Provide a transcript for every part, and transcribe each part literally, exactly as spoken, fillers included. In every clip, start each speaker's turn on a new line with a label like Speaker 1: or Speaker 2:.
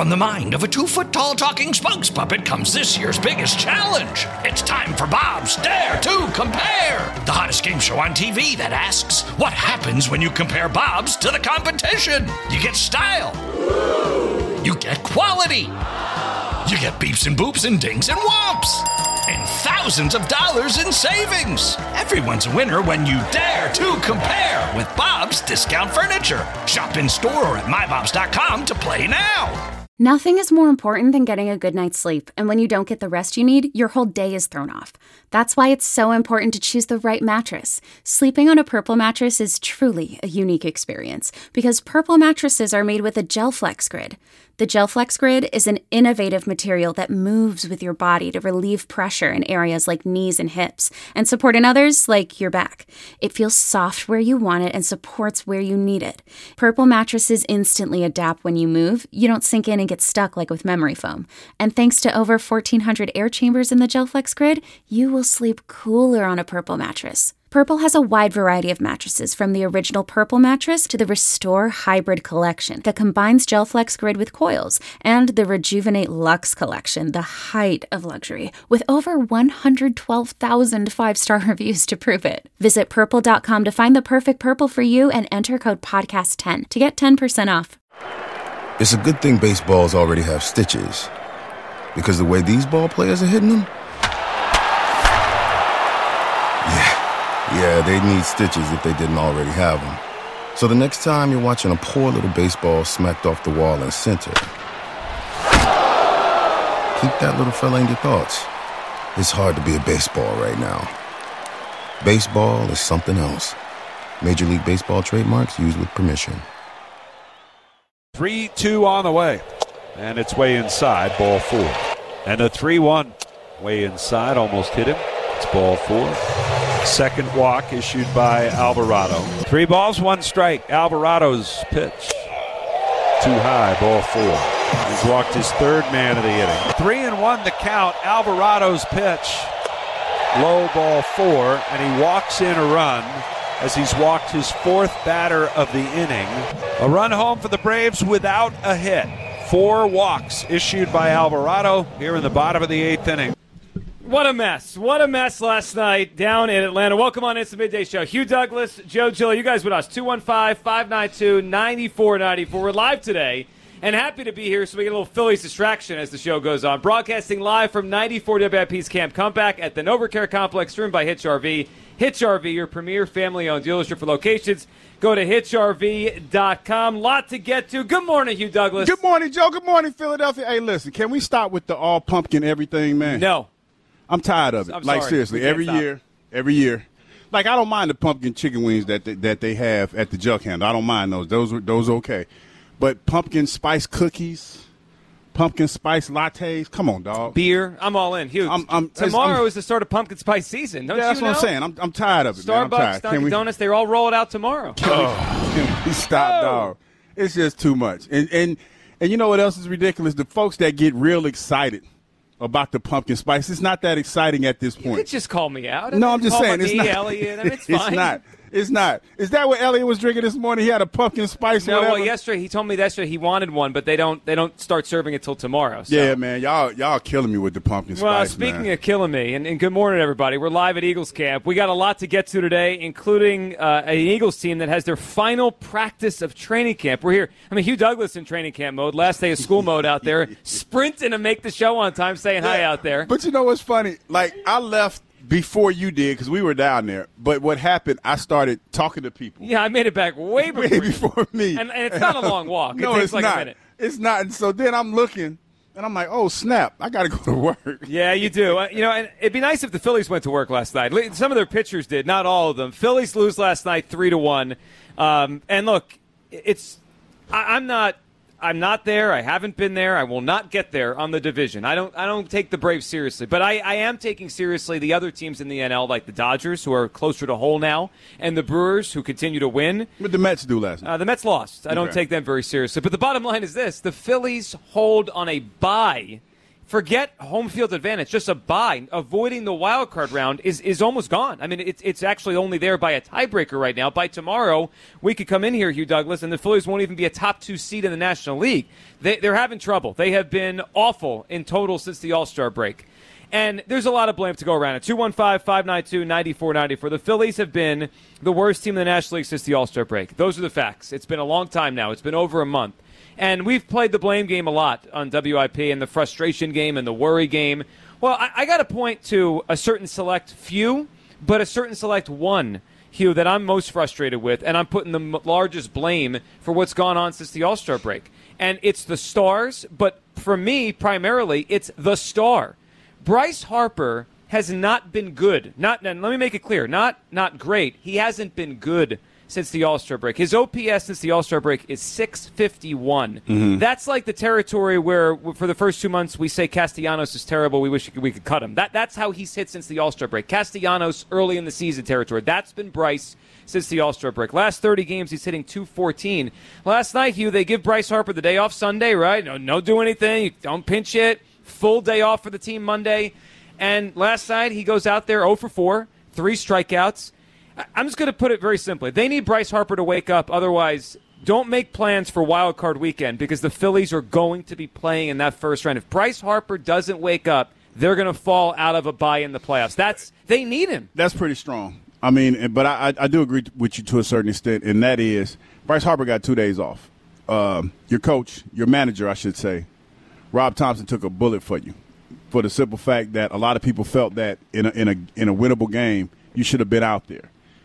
Speaker 1: From the mind of a two-foot-tall talking spokes puppet comes this year's biggest challenge. It's time for Bob's Dare to Compare, the hottest game show on T V that asks, what happens when you compare Bobs to the competition? You get style. You get quality. You get beeps and boops and dings and whomps. And thousands of dollars in savings. Everyone's a winner when you dare to compare with Bob's Discount Furniture. Shop in store or at my bobs dot com to play now.
Speaker 2: Nothing is more important than getting a good night's sleep, and when you don't get the rest you need, your whole day is thrown off. That's why it's so important to choose the right mattress. Sleeping on a Purple mattress is truly a unique experience, because Purple mattresses are made with a GelFlex Grid. The GelFlex Grid is an innovative material that moves with your body to relieve pressure in areas like knees and hips, and support in others like your back. It feels soft where you want it and supports where you need it. Purple mattresses instantly adapt when you move. You don't sink in and get stuck like with memory foam. And thanks to over fourteen hundred air chambers in the GelFlex Grid, you will sleep cooler on a Purple mattress. Purple has a wide variety of mattresses, from the original Purple mattress to the Restore Hybrid collection that combines GelFlex Grid with coils, and the Rejuvenate Luxe collection, the height of luxury, with over one hundred twelve thousand five-star reviews to prove it. Visit purple dot com to find the perfect Purple for you and enter code podcast ten to get ten percent off.
Speaker 3: It's a good thing baseballs already have stitches, because the way these ball players are hitting them, yeah. Yeah, they need stitches if they didn't already have them. So the next time you're watching a poor little baseball smacked off the wall in center, keep that little fella in your thoughts. It's hard to be a baseball right now. Baseball is something else. Major League Baseball trademarks used with permission.
Speaker 4: three two on the way. And it's way inside, ball four. And a three one way inside, almost hit him. It's ball four. Second walk issued by Alvarado. Three balls, one strike. Alvarado's pitch. Too high, ball four. He's walked his third man of the inning. Three and one the count. Alvarado's pitch. Low, ball four, and he walks in a run as he's walked his fourth batter of the inning. A run home for the Braves without a hit. Four walks issued by Alvarado here in the bottom of the eighth inning.
Speaker 5: What a mess. What a mess last night down in Atlanta. Welcome on It's the Midday Show. Hugh Douglas, Joe Gill, you guys with us. two one five, five nine two, nine four nine four. We're live today and happy to be here so we get a little Phillies distraction as the show goes on. Broadcasting live from ninety-four W I P's Camp Comeback at the NovaCare Complex, streamed by Hitch R V. Hitch R V, your premier family-owned dealership for locations. Go to hitch r v dot com. Lot to get to. Good morning, Hugh Douglas.
Speaker 6: Good morning, Joe. Good morning, Philadelphia. Hey, listen, can we stop with the all-pumpkin everything, man?
Speaker 5: No.
Speaker 6: I'm tired of it.
Speaker 5: I'm
Speaker 6: like,
Speaker 5: sorry.
Speaker 6: seriously, every
Speaker 5: stop.
Speaker 6: year, every year. Like, I don't mind the pumpkin chicken wings that they, that they have at the Jug Handle. I don't mind those. Those are those are okay. But pumpkin spice cookies, pumpkin spice lattes, come on, dog.
Speaker 5: Beer, I'm all in. Hugh,
Speaker 6: I'm, I'm,
Speaker 5: tomorrow
Speaker 6: I'm,
Speaker 5: is the start of pumpkin spice season. Don't
Speaker 6: yeah, that's
Speaker 5: you know?
Speaker 6: what I'm saying. I'm, I'm tired of it, man. I'm
Speaker 5: Starbucks,
Speaker 6: tired.
Speaker 5: Dunkin'
Speaker 6: Can we,
Speaker 5: Donuts, they all roll it out tomorrow.
Speaker 6: oh, can we stop,
Speaker 5: Oh.
Speaker 6: dog? It's just too much. And, and, and you know what else is ridiculous? The folks that get real excited about the pumpkin spice. It's not that exciting at this point.
Speaker 5: You could just call me out.
Speaker 6: No, I'm just
Speaker 5: Call
Speaker 6: saying.
Speaker 5: me,
Speaker 6: It's not.
Speaker 5: Elliot. I mean, it's
Speaker 6: it's
Speaker 5: fine.
Speaker 6: not. It's not. Is that what Elliot was drinking this morning? He had a pumpkin spice or
Speaker 5: No,
Speaker 6: whatever?
Speaker 5: well, yesterday he told me yesterday he wanted one, but they don't they don't start serving it till tomorrow. So.
Speaker 6: Yeah, man. Y'all y'all killing me with the pumpkin
Speaker 5: Well,
Speaker 6: spice,
Speaker 5: speaking
Speaker 6: man.
Speaker 5: of killing me, and, and good morning, everybody. We're live at Eagles Camp. We got a lot to get to today, including uh, an Eagles team that has their final practice of training camp. We're here. I mean, Hugh Douglas in training camp mode, last day of school mode out there, sprinting to make the show on time, saying hi out there.
Speaker 6: But you know what's funny? Like, I left before you did because we were down there. But what happened, I started talking to people.
Speaker 5: Yeah, I made it back way before,
Speaker 6: Way before me.
Speaker 5: And, and it's not a long walk.
Speaker 6: no,
Speaker 5: it takes
Speaker 6: it's
Speaker 5: like
Speaker 6: not.
Speaker 5: a minute.
Speaker 6: It's not. And so then I'm looking, and I'm like, oh, snap. I got to go to work.
Speaker 5: Yeah, you do. Uh, you know, and it'd be nice if the Phillies went to work last night. Le- Some of their pitchers did, not all of them. Phillies lose last night three to one. Um, and look, it's I, I'm not I'm not there. I haven't been there. I will not get there on the division. I don't I don't take the Braves seriously. But I, I am taking seriously the other teams in the N L, like the Dodgers, who are closer to whole now, and the Brewers, who continue to win.
Speaker 6: What did the Mets do last night?
Speaker 5: Uh, the Mets lost. I don't
Speaker 6: Okay.
Speaker 5: take them very seriously. But the bottom line is this. The Phillies hold on a bye forget home field advantage, just a bye, avoiding the wild card round is, is almost gone. I mean, it's it's actually only there by a tiebreaker right now. By tomorrow, we could come in here, Hugh Douglas, and the Phillies won't even be a top two seed in the National League. They, they're having trouble. They have been awful in total since the All-Star break. And there's a lot of blame to go around it. two one five, five nine two, nine four nine four. The Phillies have been the worst team in the National League since the All-Star break. Those are the facts. It's been a long time now. It's been over a month. And we've played the blame game a lot on W I P and the frustration game and the worry game. Well, I, I got to point to a certain select few, but a certain select one, Hugh, that I'm most frustrated with, and I'm putting the m- largest blame for what's gone on since the All-Star break. And it's the stars, but for me, primarily, it's the star. Bryce Harper has not been good. Not, and let me make it clear, not not great. He hasn't been good since the All-Star break. His O P S since the All-Star break is six fifty-one. Mm-hmm. That's like the territory where, for the first two months, we say Castellanos is terrible. We wish we could, we could cut him. That That's how he's hit since the All-Star break. Castellanos early in the season territory. That's been Bryce since the All-Star break. Last thirty games, he's hitting two fourteen. Last night, Hugh, they give Bryce Harper the day off Sunday, right? No, no do anything. You don't pinch it. Full day off for the team Monday. And last night, he goes out there oh for four, three strikeouts. I'm just going to put it very simply. They need Bryce Harper to wake up. Otherwise, don't make plans for Wild Card Weekend because the Phillies are going to be playing in that first round. If Bryce Harper doesn't wake up, they're going to fall out of a bye in the playoffs. That's They need him.
Speaker 6: That's pretty strong. I mean, but I, I do agree with you to a certain extent, and that is Bryce Harper got two days off. Um, your coach, your manager, I should say, Rob Thompson took a bullet for you for the simple fact that a lot of people felt that in a, in a, in a winnable game, you should have been out there.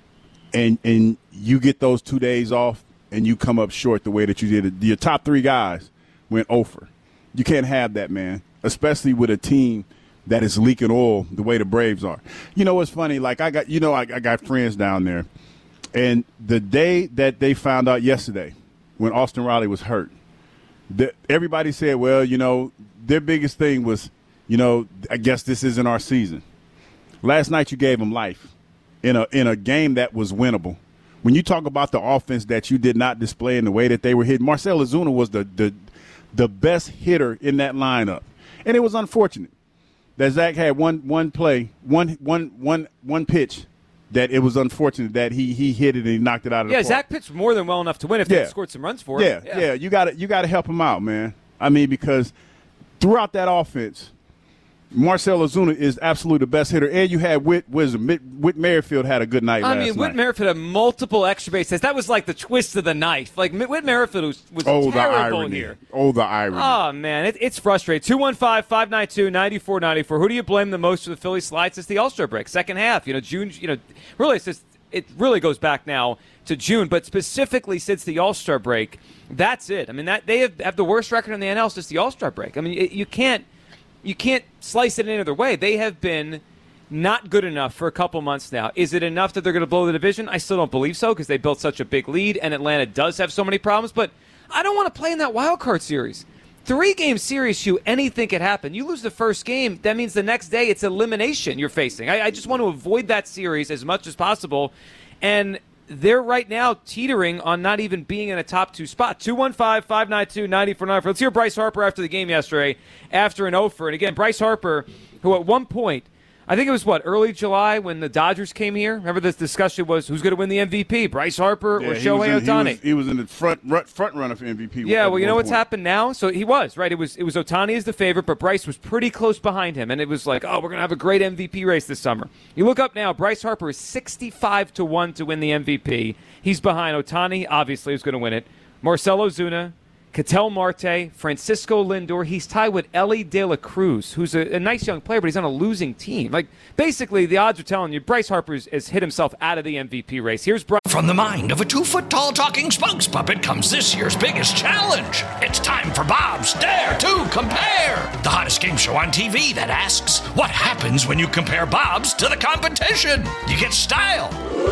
Speaker 6: And and you get those two days off, and you come up short the way that you did. Your top three guys went over. You can't have that, man, especially with a team that is leaking oil the way the Braves are. You know what's funny? Like I got, you know, I, I got friends down there, and the day that they found out yesterday, when Austin Riley was hurt, the, everybody said, well, you know, their biggest thing was, you know, I guess this isn't our season. Last night you gave them life. In a in a game that was winnable. When you talk about the offense that you did not display in the way that they were hitting, Marcell Ozuna was the the, the best hitter in that lineup. And it was unfortunate that Zach had one one play, one one one one pitch that it was unfortunate that he he hit it and he knocked it out of
Speaker 5: yeah,
Speaker 6: the park.
Speaker 5: Yeah, Zach pitched more than well enough to win if
Speaker 6: yeah.
Speaker 5: they had scored some runs for
Speaker 6: yeah,
Speaker 5: him.
Speaker 6: Yeah, yeah, you got to you got to help him out, man. I mean, because throughout that offense, Marcell Ozuna is absolutely the best hitter, and you had Whit, Whit, Whit Merrifield had a good night
Speaker 5: I
Speaker 6: last
Speaker 5: mean, Whit
Speaker 6: night.
Speaker 5: Merrifield had multiple extra base hits. That was like the twist of the knife. Like, Whit Merrifield was, was
Speaker 6: oh,
Speaker 5: terrible
Speaker 6: the irony.
Speaker 5: here.
Speaker 6: Oh, the irony.
Speaker 5: Oh, man, it, it's frustrating. two one five, five nine two, nine four nine four. Who do you blame the most for the Philly slide since the All-Star break? Second half, you know, June, you know, really, it's just, it really goes back now to June, but specifically since the All-Star break, that's it. I mean, that they have, have the worst record in the N L since the All-Star break. I mean, it, you can't, You can't slice it any other way. They have been not good enough for a couple months now. Is it enough that they're going to blow the division? I still don't believe so because they built such a big lead, and Atlanta does have so many problems. But I don't want to play in that wild card series. Three-game series, Hugh, anything could happen. You lose the first game, that means the next day it's elimination you're facing. I, I just want to avoid that series as much as possible. And they're right now teetering on not even being in a top two spot. two one five, five nine two, nine four nine four. Let's hear Bryce Harper after the game yesterday, after an oh for. And again, Bryce Harper, who at one point, I think it was, what, early July when the Dodgers came here? Remember this discussion was who's going to win the M V P, Bryce Harper
Speaker 6: yeah,
Speaker 5: or Shohei Ohtani?
Speaker 6: He was, he was in the front front runner for M V P.
Speaker 5: Yeah, well, you know what's
Speaker 6: point.
Speaker 5: happened now? So he was, right? It was it was Ohtani as the favorite, but Bryce was pretty close behind him. And it was like, oh, we're going to have a great M V P race this summer. You look up now, Bryce Harper is sixty-five to one to win the M V P. He's behind Ohtani, obviously, who's going to win it. Marcell Ozuna, Ketel Marte, Francisco Lindor. He's tied with Ellie De La Cruz, who's a, a nice young player, but he's on a losing team. Like, basically, the odds are telling you Bryce Harper has hit himself out of the M V P race. Here's Bryce.
Speaker 1: From the mind of a two-foot-tall talking spokes puppet comes this year's biggest challenge. It's time for Bob's Dare to Compare, the hottest game show on T V that asks, what happens when you compare Bob's to the competition? You get style.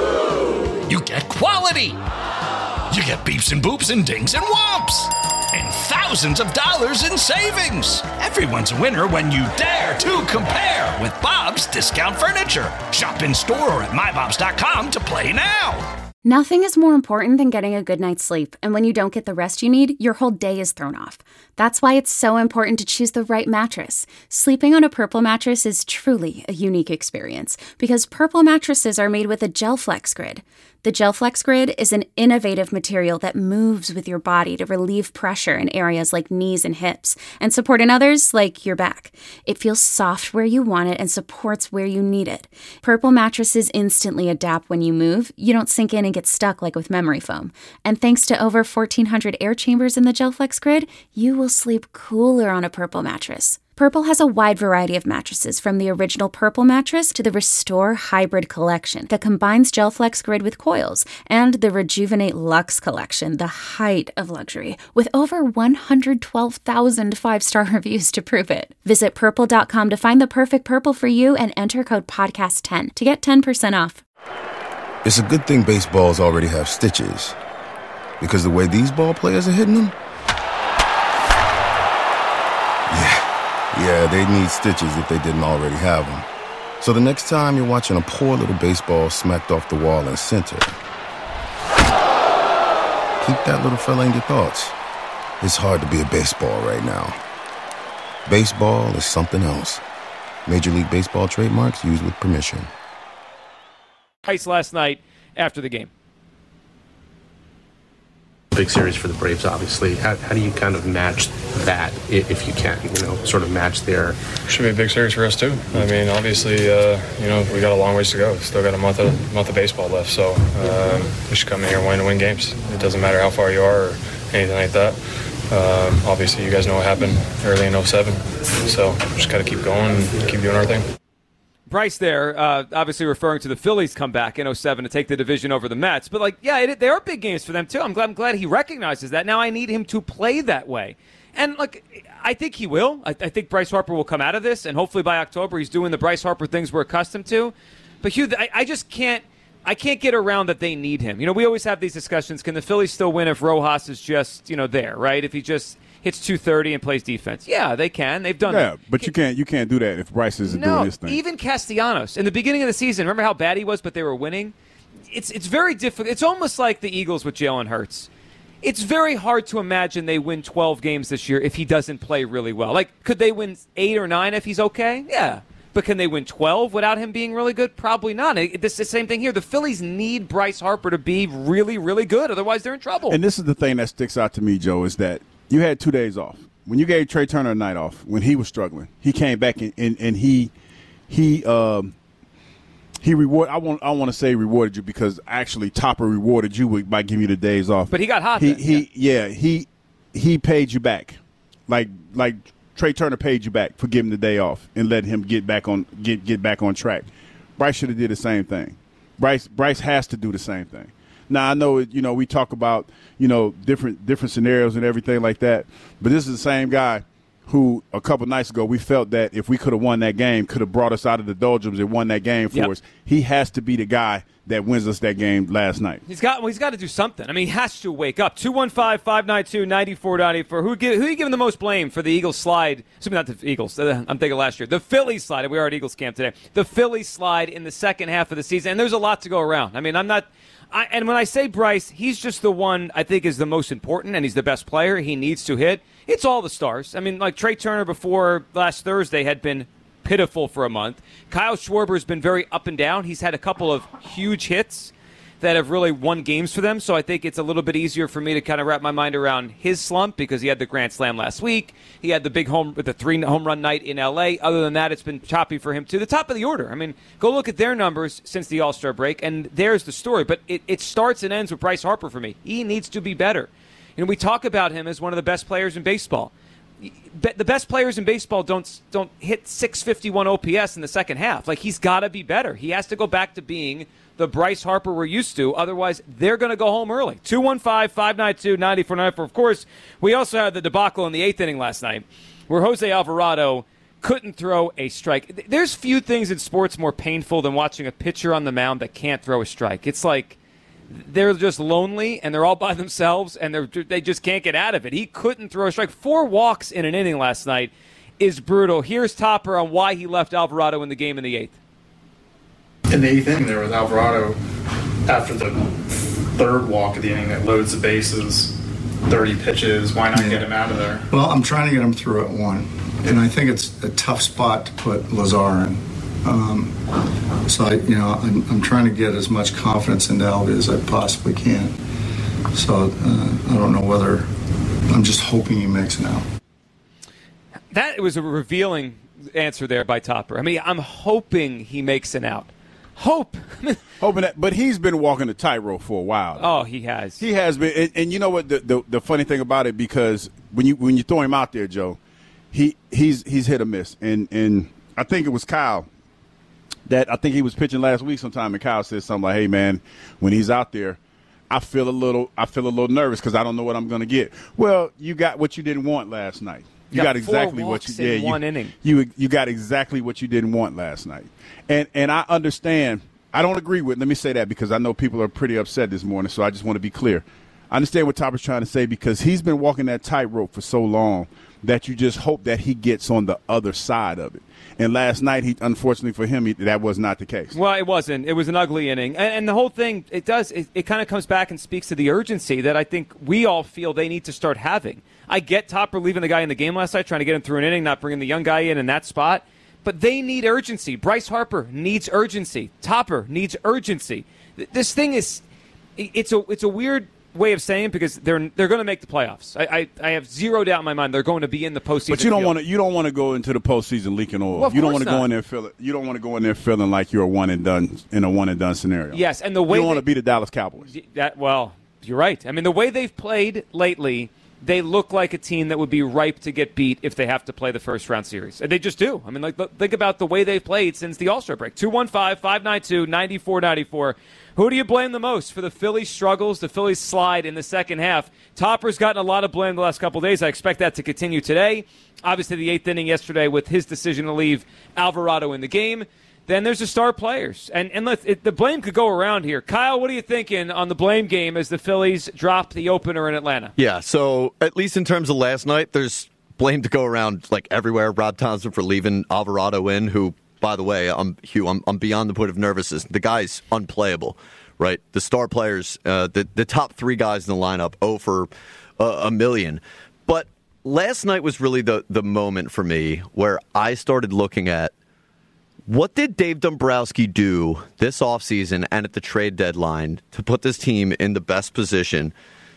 Speaker 1: You get quality. You get beeps and boops and dings and whomps. And thousands of dollars in savings. Everyone's a winner when you dare to compare with Bob's Discount Furniture. Shop in store or at my bobs dot com to play now.
Speaker 2: Nothing is more important than getting a good night's sleep, and when you don't get the rest you need, your whole day is thrown off. That's why it's so important to choose the right mattress. Sleeping on a Purple mattress is truly a unique experience because Purple mattresses are made with a GelFlex Grid. The GelFlex Grid is an innovative material that moves with your body to relieve pressure in areas like knees and hips and support in others like your back. It feels soft where you want it and supports where you need it. Purple mattresses instantly adapt when you move. You don't sink in and get stuck like with memory foam. And thanks to over fourteen hundred air chambers in the GelFlex Grid, you will sleep cooler on a Purple mattress. Purple has a wide variety of mattresses, from the original Purple mattress to the Restore Hybrid collection that combines GelFlex Grid with coils, and the Rejuvenate Luxe collection, the height of luxury, with over one hundred twelve thousand five-star reviews to prove it. Visit purple dot com to find the perfect Purple for you and enter code podcast ten to get ten percent off.
Speaker 3: It's a good thing baseballs already have stitches, because the way these ball players are hitting them, yeah, they'd need stitches if they didn't already have them. So the next time you're watching a poor little baseball smacked off the wall in center, keep that little fella in your thoughts. It's hard to be a baseball right now. Baseball is something else. Major League Baseball trademarks used with permission.
Speaker 5: Price last night after the game.
Speaker 7: Big series for the Braves, obviously. How, how do you kind of match that, if you can, you know, sort of match their...
Speaker 8: Should be a big series for us, too. I mean, obviously, uh, you know, we got a long ways to go. Still got a month of, month of baseball left, so um, we should come in here and win to win games. It doesn't matter how far you are or anything like that. Um, obviously, you guys know what happened early in oh seven, so just got to keep going and keep doing our thing.
Speaker 5: Bryce there, uh, obviously referring to the Phillies comeback in oh seven to take the division over the Mets. But, like, yeah, it, they are big games for them, too. I'm glad, I'm glad he recognizes that. Now I need him to play that way. And, look, I think he will. I, I think Bryce Harper will come out of this, and hopefully by October he's doing the Bryce Harper things we're accustomed to. But, Hugh, I, I just can't I can't get around that they need him. You know, we always have these discussions. Can the Phillies still win if Rojas is just, you know, there, right? If he just hits two thirty and plays defense. Yeah, they can. They've done
Speaker 6: yeah,
Speaker 5: that.
Speaker 6: Yeah, but you can't you can't do that if Bryce isn't
Speaker 5: no,
Speaker 6: doing his thing.
Speaker 5: Even Castellanos. In the beginning of the season, remember how bad he was, but they were winning? It's it's very difficult. It's almost like the Eagles with Jalen Hurts. It's very hard to imagine they win twelve games this year if he doesn't play really well. Like, could they win eight or nine if he's okay? Yeah. But can they win twelve without him being really good? Probably not. It's the same thing here. The Phillies need Bryce Harper to be really, really good. Otherwise, they're in trouble.
Speaker 6: And this is the thing that sticks out to me, Joe, is that you had two days off. When you gave Trey Turner a night off, when he was struggling, he came back and, and, and he he um, he reward. I want I want to say rewarded you because actually Topper rewarded you by giving you the days off.
Speaker 5: But he got hot.
Speaker 6: He
Speaker 5: then.
Speaker 6: he yeah. yeah he he paid you back, like like. Trey Turner paid you back for giving the day off and letting him get back on get get back on track. Bryce should have did the same thing. Bryce Bryce has to do the same thing. Now I know you know we talk about you know different different scenarios and everything like that, but this is the same guy who a couple nights ago we felt that if we could have won that game, could have brought us out of the doldrums and won that game for yep. us. He has to be the guy that wins us that game last night.
Speaker 5: He's got well, he's got to do something. I mean, he has to wake up. two one five, five nine two, nine four nine four. Who, who are you giving the most blame for the Eagles slide? Excuse me, not the Eagles. Uh, I'm thinking last year. The Phillies slide. We are at Eagles camp today. The Phillies slide in the second half of the season. And there's a lot to go around. I mean, I'm not I, – and when I say Bryce, he's just the one I think is the most important, and he's the best player. He needs to hit. It's all the stars. I mean, like Trey Turner before last Thursday had been pitiful for a month. Kyle Schwarber's been very up and down. He's had a couple of huge hits that have really won games for them, so I think it's a little bit easier for me to kind of wrap my mind around his slump because he had the grand slam last week. He had the big home with the three home run night in L A. Other than that, it's been choppy for him too. The top of the order. I mean, go look at their numbers since the All-Star break, and there's the story. But it, it starts and ends with Bryce Harper for me. He needs to be better. You know, we talk about him as one of the best players in baseball. The best players in baseball don't don't hit six fifty-one O P S in the second half. Like, he's got to be better. He has to go back to being the Bryce Harper we're used to. Otherwise, they're going to go home early. two one five, five nine two, nine four nine four. Of course, we also had the debacle in the eighth inning last night where Jose Alvarado couldn't throw a strike. There's few things in sports more painful than watching a pitcher on the mound that can't throw a strike. It's like they're just lonely, and they're all by themselves, and they're, they just can't get out of it. He couldn't throw a strike. Four walks in an inning last night is brutal. Here's Topper on why he left Alvarado in the game in the eighth.
Speaker 9: In the eighth inning there with Alvarado, after the third walk of the inning that loads the bases, thirty pitches. Why not yeah. get him out of there?
Speaker 10: Well, I'm trying to get him through at one, and I think it's a tough spot to put Lazar in. Um, so, I, you know, I'm, I'm trying to get as much confidence into Alvy as I possibly can. So uh, I don't know whether I'm just hoping he makes it out.
Speaker 5: That was a revealing answer there by Topper. I mean, I'm hoping he makes an out. Hope.
Speaker 6: Hoping that, but he's been walking the tightrope for a while.
Speaker 5: Oh, he has.
Speaker 6: He has been, and, and you know what? The, the the funny thing about it, because when you when you throw him out there, Joe, he he's he's hit or miss, and and I think it was Kyle that I think he was pitching last week sometime, and Kyle said something like, "Hey man, when he's out there, I feel a little I feel a little nervous because I don't know what I'm going to get." Well, you got what you didn't want last night. You got, got exactly what you did.
Speaker 5: Yeah, one
Speaker 6: you,
Speaker 5: inning.
Speaker 6: You you got exactly what you didn't want last night. And and I understand. I don't agree with. Let me say that because I know people are pretty upset this morning. So I just want to be clear. I understand what Topper's trying to say because he's been walking that tightrope for so long that you just hope that he gets on the other side of it. And last night, he unfortunately for him, he, that was not the case.
Speaker 5: Well, it wasn't. It was an ugly inning. And, and the whole thing, it does, it, it kind of comes back and speaks to the urgency that I think we all feel they need to start having. I get Topper leaving the guy in the game last night, trying to get him through an inning, not bringing the young guy in in that spot. But they need urgency. Bryce Harper needs urgency. Topper needs urgency. This thing is, it's a it's a weird way of saying it because they're they're going to make the playoffs. I, I I have zero doubt in my mind they're going to be in the postseason.
Speaker 6: But you don't want to you don't want to go into the postseason leaking oil.
Speaker 5: Well,
Speaker 6: you don't want to
Speaker 5: not.
Speaker 6: go in there feeling you don't want to go in there feeling like you're a one and done in a one and done scenario.
Speaker 5: Yes, and the way
Speaker 6: you don't
Speaker 5: they,
Speaker 6: want to be the Dallas Cowboys.
Speaker 5: That well, you're right. I mean, the way they've played lately, they look like a team that would be ripe to get beat if they have to play the first-round series. And they just do. I mean, like, think about the way they've played since the All-Star break. two one five, five nine two, nine four nine four. Who do you blame the most for the Phillies' struggles, the Phillies' slide in the second half? Topper's gotten a lot of blame the last couple of days. I expect that to continue today. Obviously, the eighth inning yesterday with his decision to leave Alvarado in the game. Then there's the star players. And and let's, it, the blame could go around here. Kyle, what are you thinking on the blame game as the Phillies drop the opener in Atlanta?
Speaker 11: Yeah, so at least in terms of last night, there's blame to go around like everywhere. Rob Thompson for leaving Alvarado in, who, by the way, I'm Hugh, I'm, I'm beyond the point of nervousness. The guy's unplayable, right? The star players, uh, the, the top three guys in the lineup, oh for uh, a million. But last night was really the, the moment for me where I started looking at what did Dave Dombrowski do this offseason and at the trade deadline to put this team in the best position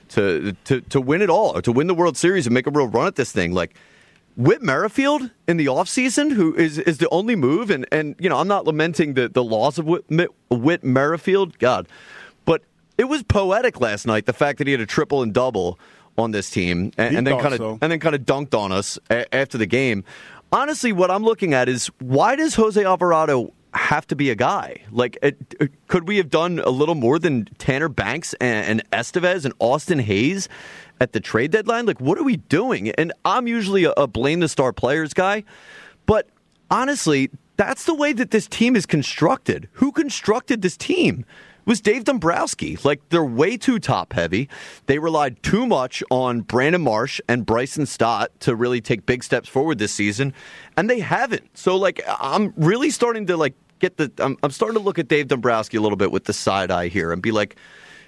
Speaker 11: to, to to win it all, or to win the World Series and make a real run at this thing? Like, Whit Merrifield in the offseason, who is, is the only move, and, and you know, I'm not lamenting the, the loss of Whit, Whit Merrifield, God, but it was poetic last night, the fact that he had a triple and double on this team, and, and then kind of so. and then kind of dunked on us a, after the game. Honestly, what I'm looking at is, why does Jose Alvarado have to be a guy? Like, it, it, could we have done a little more than Tanner Banks and, and Estevez and Austin Hayes at the trade deadline? Like, what are we doing? And I'm usually a, a blame the star players guy, but honestly, that's the way that this team is constructed. Who constructed this team? It was Dave Dombrowski. Like, they're way too top heavy. They relied too much on Brandon Marsh and Bryson Stott to really take big steps forward this season, and they haven't. So, like, I'm really starting to, like, get the I'm, I'm starting to look at Dave Dombrowski a little bit with the side eye here and be like,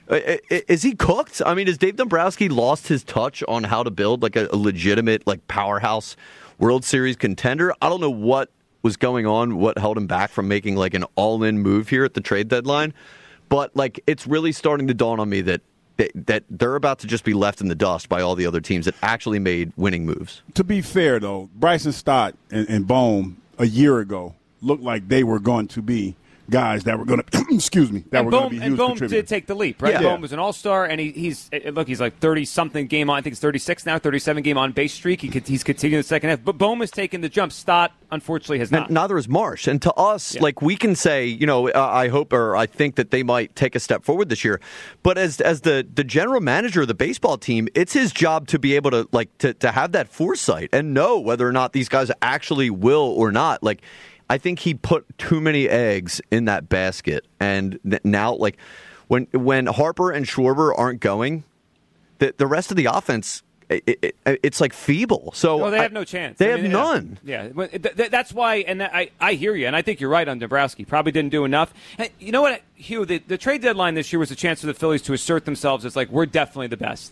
Speaker 11: is he cooked? I mean, has Dave Dombrowski lost his touch on how to build, like, a, a legitimate, like, powerhouse World Series contender? I don't know what was going on, what held him back from making, like, an all-in move here at the trade deadline. But, like, it's really starting to dawn on me that, that that they're about to just be left in the dust by all the other teams that actually made winning moves.
Speaker 6: To be fair, though, Bryson Stott and, and Bohm a year ago looked like they were going to be guys that were going to, excuse me, that
Speaker 5: and
Speaker 6: were
Speaker 5: Bohm,
Speaker 6: going to be huge
Speaker 5: and Bohm
Speaker 6: contributors.
Speaker 5: did take the leap, right?
Speaker 6: Yeah.
Speaker 5: Bohm was an all-star, and he, he's look, he's like thirty-something game on. I think it's thirty-six now, thirty-seven game on base streak. He, he's continuing the second half. But Bohm has taken the jump. Stott, unfortunately, has not.
Speaker 11: And neither is Marsh. And to us, yeah. like, we can say, you know, uh, I hope or I think that they might take a step forward this year. But as as the, the general manager of the baseball team, it's his job to be able to, like, to, to have that foresight and know whether or not these guys actually will or not. Like, I think he put too many eggs in that basket, and now, like, when when Harper and Schwarber aren't going, the the rest of the offense, it, it, it's like feeble. So
Speaker 5: well, they
Speaker 11: I,
Speaker 5: have no chance.
Speaker 11: They
Speaker 5: I
Speaker 11: have
Speaker 5: mean,
Speaker 11: none.
Speaker 5: Yeah, yeah. Th- th- that's why, and I I hear you, and I think you're right on Dombrowski. Probably didn't do enough. And you know what, Hugh? The, the trade deadline this year was a chance for the Phillies to assert themselves as, like, we're definitely the best.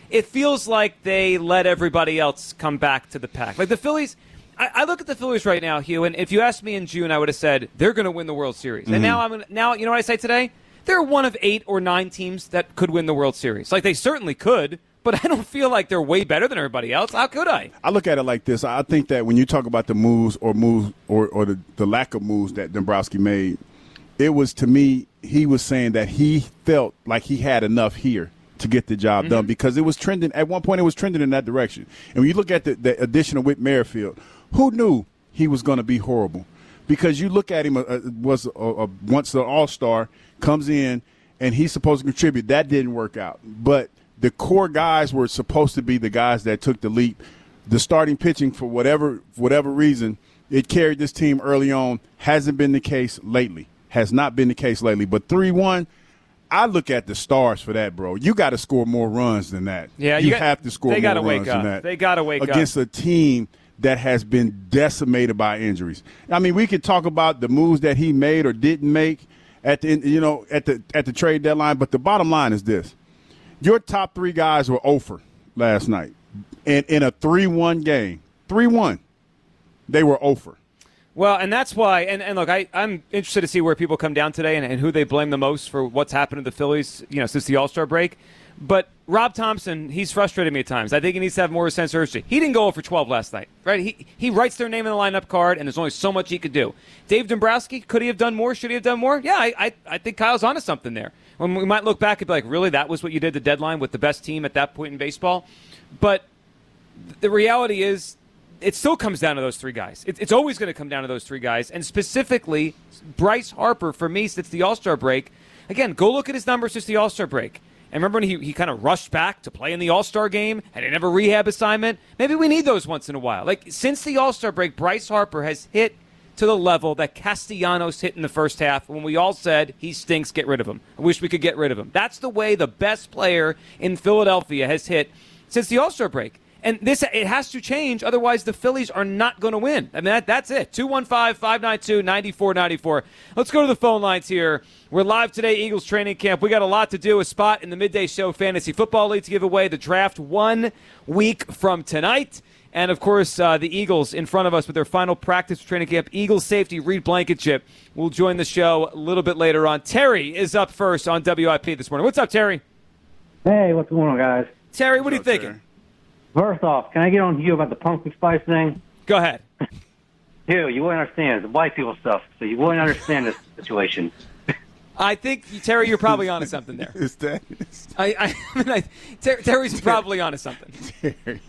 Speaker 5: it feels like they let everybody else come back to the pack. Like the Phillies, I, I look at the Phillies right now, Hugh, and if you asked me in June, I would have said they're going to win the World Series. Mm-hmm. And now I'm gonna, now you know what I say today? They're one of eight or nine teams that could win the World Series. Like they certainly could, but I don't feel like they're way better than everybody else. How could I?
Speaker 6: I look at it like this. I think that when you talk about the moves or moves or, or the, the lack of moves that Dombrowski made, it was, to me, he was saying that he felt like he had enough here to get the job mm-hmm. done, because it was trending. At one point, it was trending in that direction. And when you look at the, the addition of Whit Merrifield, who knew he was going to be horrible? Because you look at him, uh, was a, a, once an all-star, comes in, and he's supposed to contribute. That didn't work out. But the core guys were supposed to be the guys that took the leap. The starting pitching, for whatever whatever reason, it carried this team early on. Hasn't been the case lately. Has not been the case lately. But three one, I look at the stars for that, bro. You got to score more runs than that.
Speaker 5: Yeah,
Speaker 6: you,
Speaker 5: you got,
Speaker 6: have to score
Speaker 5: they
Speaker 6: more
Speaker 5: gotta
Speaker 6: runs
Speaker 5: wake
Speaker 6: than
Speaker 5: up.
Speaker 6: that.
Speaker 5: They got to wake
Speaker 6: against
Speaker 5: up.
Speaker 6: against a team that has been decimated by injuries. I mean, we could talk about the moves that he made or didn't make at the you know at the at the trade deadline, but the bottom line is this: your top three guys were oh for last night, and in a three one game, three one, they were oh for.
Speaker 5: Well, and that's why, and, and look, I, I'm interested to see where people come down today and, and who they blame the most for what's happened to the Phillies, you know, since the All-Star break. But Rob Thompson, he's frustrated me at times. I think he needs to have more sense of urgency. He didn't go oh for twelve last night, right? He he writes their name in the lineup card, and there's only so much he could do. Dave Dombrowski, could he have done more? Should he have done more? Yeah, I I, I think Kyle's onto something there. When we might look back and be like, really, that was what you did the deadline with the best team at that point in baseball? But the reality is, it still comes down to those three guys. It, it's always going to come down to those three guys, and specifically Bryce Harper, for me, since the All-Star break. Again, go look at his numbers since the All-Star break. And remember when he, he kind of rushed back to play in the All-Star game, had another rehab assignment? Maybe we need those once in a while. Like, since the All-Star break, Bryce Harper has hit to the level that Castellanos hit in the first half when we all said he stinks, get rid of him. I wish we could get rid of him. That's the way the best player in Philadelphia has hit since the All-Star break. And this, it has to change, otherwise the Phillies are not going to win. I mean, that, that's it. two one five, five nine two, nine four nine four. Let's go to the phone lines here. We're live today, Eagles training camp. We got a lot to do. A spot in the Midday Show Fantasy Football League to give away. The draft one week from tonight. And, of course, uh, the Eagles in front of us with their final practice training camp. Eagles safety Reed Blankenship will join the show a little bit later on. Terry is up first on W I P this morning. What's up, Terry?
Speaker 12: Hey, what's going on, guys?
Speaker 5: Terry, what are you thinking?
Speaker 12: Terry? First off, can I get on Hugh about the pumpkin spice thing?
Speaker 5: Go ahead.
Speaker 12: Hugh, you wouldn't understand. It's white people stuff, so you wouldn't understand this situation.
Speaker 5: I think, Terry, you're probably onto something there.
Speaker 6: Is that?
Speaker 5: I, I, I mean, I, Ter- Terry's probably onto something.
Speaker 6: Terry.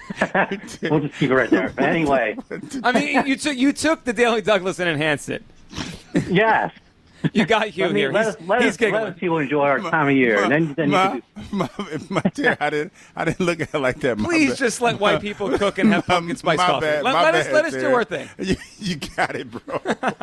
Speaker 12: We'll just keep it right there. But anyway.
Speaker 5: I mean, you took you took the Daily Douglas and enhanced it.
Speaker 12: Yes.
Speaker 5: You got Hugh
Speaker 12: I mean,
Speaker 5: here.
Speaker 12: Let
Speaker 5: he's
Speaker 12: us, let,
Speaker 5: he's
Speaker 12: us, let us people enjoy our time of year.
Speaker 6: My,
Speaker 12: and then, then
Speaker 6: my,
Speaker 12: you can do...
Speaker 6: my, my, my dear, I didn't, I didn't look at it like that. My
Speaker 5: Please
Speaker 6: bad.
Speaker 5: just let white people cook and have pumpkin spice
Speaker 6: my
Speaker 5: coffee.
Speaker 6: Bad,
Speaker 5: let
Speaker 6: my
Speaker 5: let
Speaker 6: bad,
Speaker 5: us let us
Speaker 6: Terry.
Speaker 5: do our thing.
Speaker 6: You, you got it, bro.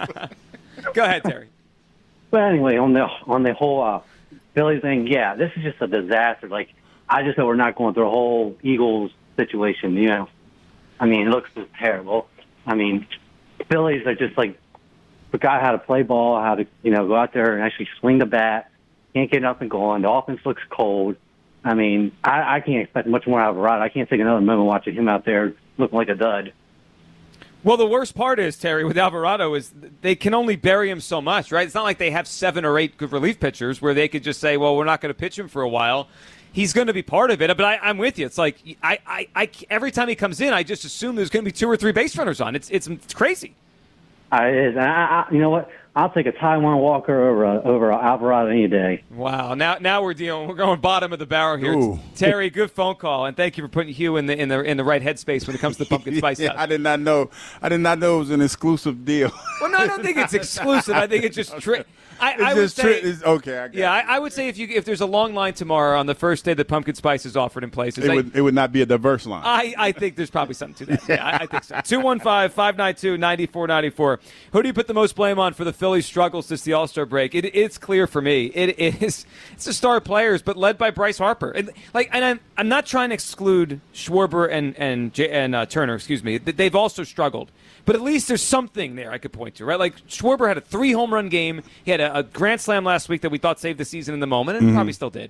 Speaker 5: Go ahead, Terry.
Speaker 12: But anyway, on the on the whole uh, Philly thing, yeah, this is just a disaster. Like, I just hope we're not going through a whole Eagles situation. You know, I mean, it looks just terrible. I mean, Phillies are just like forgot how to play ball, how to you know go out there and actually swing the bat. Can't get nothing going. The offense looks cold. I mean, I, I can't expect much more out of Alvarado. I can't take another moment watching him out there looking like a dud.
Speaker 5: Well, the worst part is, Terry, with Alvarado is they can only bury him so much, right? It's not like they have seven or eight good relief pitchers where they could just say, well, we're not going to pitch him for a while. He's going to be part of it, but I, I'm with you. It's like I, I, I, every time he comes in, I just assume there's going to be two or three base runners on. It's, it's, it's crazy.
Speaker 12: Uh, it is. And I, I, you know what? I'll take a Taiwan Walker over uh, over Alvarado any day.
Speaker 5: Wow. Now now we're dealing. We're going bottom of the barrel here.
Speaker 6: Ooh.
Speaker 5: Terry, good phone call, and thank you for putting Hugh in the in the in the right headspace when it comes to the pumpkin spice
Speaker 6: yeah,
Speaker 5: stuff.
Speaker 6: I did not know. I did not know it was an exclusive deal.
Speaker 5: Well, no, I don't think it's exclusive. I think it's just tri- I,
Speaker 6: It's
Speaker 5: I would
Speaker 6: just
Speaker 5: say,
Speaker 6: tri- it's, okay. I got
Speaker 5: yeah,
Speaker 6: it.
Speaker 5: I, I would say if you if there's a long line tomorrow on the first day that pumpkin spice is offered in places,
Speaker 6: It
Speaker 5: I,
Speaker 6: would, it would not be a diverse line.
Speaker 5: I, I think there's probably something to that. Yeah, I, I think so. two one five, five nine two, nine four nine four. Who do you put the most blame on for the Phillies' struggles since the All-Star break? It, it's clear for me. It is it's the star players, but led by Bryce Harper. And like, and I'm I'm not trying to exclude Schwarber and and J- and uh, Turner. Excuse me. They've also struggled. But at least there's something there I could point to, right? Like Schwarber had a three home run game. He had a, a grand slam last week that we thought saved the season in the moment, and
Speaker 6: Mm-hmm.
Speaker 5: probably still did.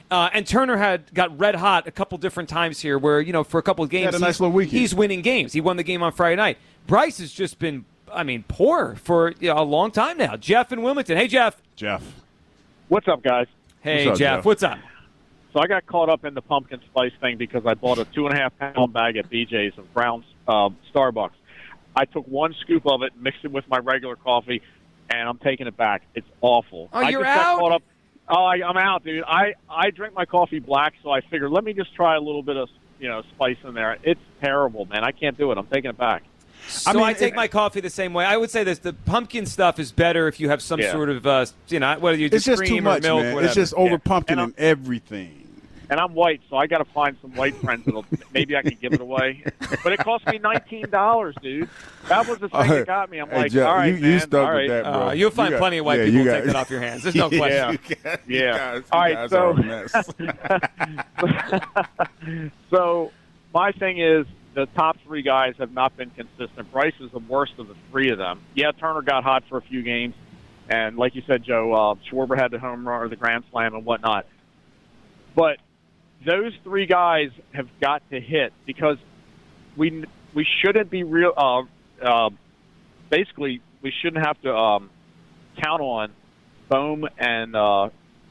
Speaker 5: Uh, and Turner had got red hot a couple different times here where, you know, for a couple of games,
Speaker 6: had a nice
Speaker 5: he's,
Speaker 6: little weekend.
Speaker 5: he's winning games. He won the game on Friday night. Bryce has just been, I mean, poor for you know, a long time now. Jeff in Wilmington. Hey, Jeff.
Speaker 6: Jeff.
Speaker 13: What's up, guys?
Speaker 5: Hey,
Speaker 6: What's up,
Speaker 5: Jeff.
Speaker 6: Jeff?
Speaker 5: What's up?
Speaker 13: So I got caught up in the pumpkin spice thing because I bought a two and a half pound bag at B J's of Brown's uh, Starbucks. I took one scoop of it, mixed it with my regular coffee, and I'm taking it back. It's awful.
Speaker 5: Oh,
Speaker 13: I
Speaker 5: you're
Speaker 13: just got
Speaker 5: out?
Speaker 13: Caught up. Oh, I, I'm out, dude. I, I drink my coffee black, so I figured let me just try a little bit of you know spice in there. It's terrible, man. I can't do it. I'm taking it back.
Speaker 5: So
Speaker 6: I
Speaker 5: I,
Speaker 6: mean,
Speaker 5: I take
Speaker 6: it-
Speaker 5: my coffee the same way. I would say this: the pumpkin stuff is better if you have some
Speaker 13: Yeah.
Speaker 5: sort of, uh, you know, whether you
Speaker 6: It's
Speaker 5: just
Speaker 6: just
Speaker 5: cream
Speaker 6: too much,
Speaker 5: or milk,
Speaker 6: man.
Speaker 5: whatever.
Speaker 6: It's just over
Speaker 13: Yeah.
Speaker 6: pumpkin
Speaker 13: And
Speaker 6: and everything.
Speaker 13: And I'm white, so I got to find some white friends that'll maybe I can give it away. But it cost me nineteen dollars, dude. That was the thing that got me. I'm
Speaker 6: Hey,
Speaker 13: like,
Speaker 6: Jeff,
Speaker 13: all right,
Speaker 6: you,
Speaker 13: man.
Speaker 6: you stuck
Speaker 13: all right.
Speaker 6: with that, bro.
Speaker 5: Uh, you'll find
Speaker 6: You got-
Speaker 5: plenty of white
Speaker 6: yeah,
Speaker 5: people
Speaker 6: you
Speaker 5: who
Speaker 6: got-
Speaker 5: take that off your hands. There's no question.
Speaker 13: Yeah.
Speaker 6: You
Speaker 13: Yeah.
Speaker 6: guys-
Speaker 13: All
Speaker 6: you
Speaker 13: right,
Speaker 6: guys are
Speaker 13: so-
Speaker 6: a mess.
Speaker 13: So my thing is the top three guys have not been consistent. Bryce is the worst of the three of them. Yeah, Turner got hot for a few games, and like you said, Joe, uh, Schwarber had the home run or the grand slam and whatnot. But those three guys have got to hit because we we shouldn't be real. Uh, uh, basically, we shouldn't have to um, count on Bohm and uh,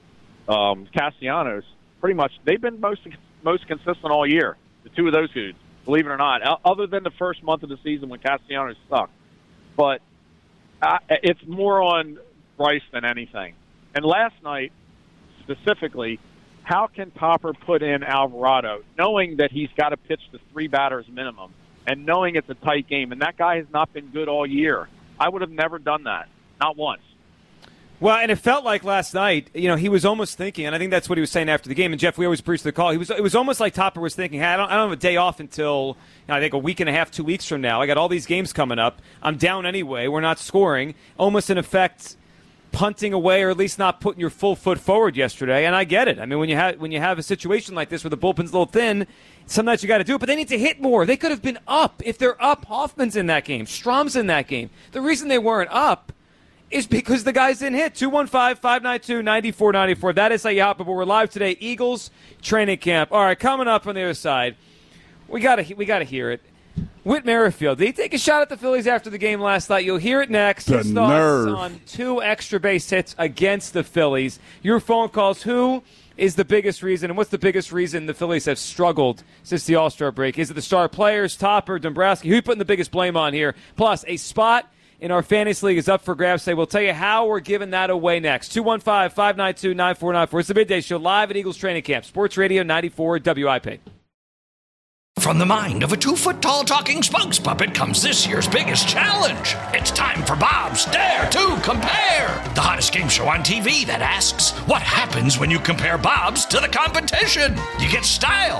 Speaker 13: um, Castellanos. Pretty much, they've been most most consistent all year. The two of those dudes, believe it or not, o- other than the first month of the season when Castellanos sucked. But uh, it's more on Bryce than anything. And last night, specifically, how can Topper put in Alvarado, knowing that he's got to pitch to three batters minimum, and knowing it's a tight game? And that guy has not been good all year. I would have never done that, not once.
Speaker 5: Well, and it felt like last night, you know, he was almost thinking, and I think that's what he was saying after the game. And Jeff, we always preach the call. He was, it was almost like Topper was thinking, hey, I don't, I don't have a day off until, you know, I think a week and a half, two weeks from now. I got all these games coming up. I'm down anyway. We're not scoring. Almost in effect, punting away, or at least not putting your full foot forward yesterday. And I get it. I mean, when you have when you have a situation like this where the bullpen's a little thin, sometimes you got to do it. But they need to hit more. They could have been up. If they're up, Hoffman's in that game. Strom's in that game. The reason they weren't up is because the guys didn't hit. two one five, five nine two, nine four nine four. That is how you hop aboard. We're live today. Eagles training camp. All right, coming up on the other side, we got to we got to hear it. Whit Merrifield, did he take a shot at the Phillies after the game last night? You'll hear it next.
Speaker 6: The
Speaker 5: His thoughts
Speaker 6: nerve.
Speaker 5: on two extra base hits against the Phillies. Your phone calls. Who is the biggest reason, and what's the biggest reason the Phillies have struggled since the All-Star break? Is it the star players, Topper, Dombrowski? Who are you putting the biggest blame on here? Plus, a spot in our fantasy league is up for grabs today. We'll tell you how we're giving that away next. two one five, five nine two, nine four nine four. It's the Midday Show live at Eagles Training Camp. Sports Radio ninety-four W I P.
Speaker 1: From the mind of a two-foot-tall talking spokes puppet comes this year's biggest challenge. It's time for Bob's Dare to Compare, the hottest game show on T V that asks, what happens when you compare Bob's to the competition? You get style.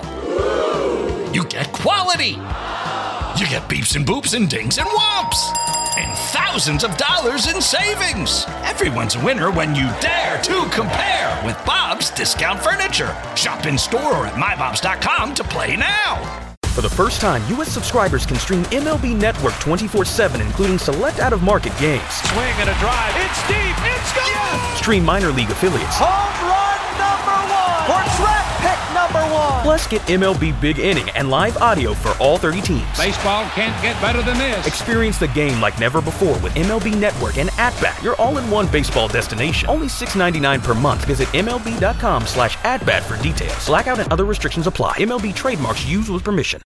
Speaker 1: You get quality. You get beeps and boops and dings and whomps. And thousands of dollars in savings. Everyone's a winner when you dare to compare with Bob's Discount Furniture. Shop in store or at my bobs dot com to play now.
Speaker 14: For the first time, U S subscribers can stream M L B Network twenty-four seven, including select out-of-market games.
Speaker 15: Swing and a drive. It's deep. It's gone. Yes.
Speaker 14: Stream minor league affiliates.
Speaker 15: Home run number one. Or draft pick number one.
Speaker 14: Plus, get M L B Big Inning and live audio for all thirty teams.
Speaker 15: Baseball can't get better than this.
Speaker 14: Experience the game like never before with M L B Network and At-Bat, your all-in-one baseball destination. Only six dollars and ninety-nine cents per month. Visit M L B dot com slash at bat for details. Blackout and other restrictions apply. M L B trademarks used with permission.